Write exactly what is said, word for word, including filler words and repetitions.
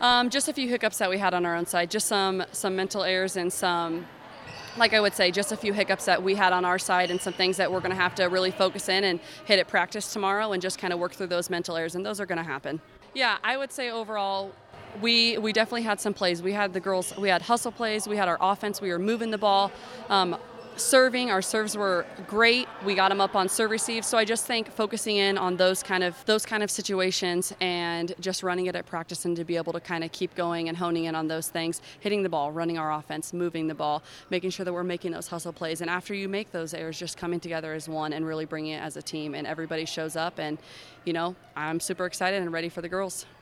Um, just a few hiccups that we had on our own side, just some some mental errors and some, like I would say, just a few hiccups that we had on our side and some things that we're going to have to really focus in and hit at practice tomorrow and just kind of work through those mental errors, and those are going to happen. Yeah, I would say overall, we we definitely had some plays. We had the girls, we had hustle plays, we had our offense, we were moving the ball. Um, Serving, our serves were great. We got them up on serve receive. So I just think focusing in on those kind of those kind of situations and just running it at practice, and to be able to kind of keep going and honing in on those things, hitting the ball, running our offense, moving the ball, making sure that we're making those hustle plays. And after you make those errors, just coming together as one and really bringing it as a team, and everybody shows up. And, you know, I'm super excited and ready for the girls.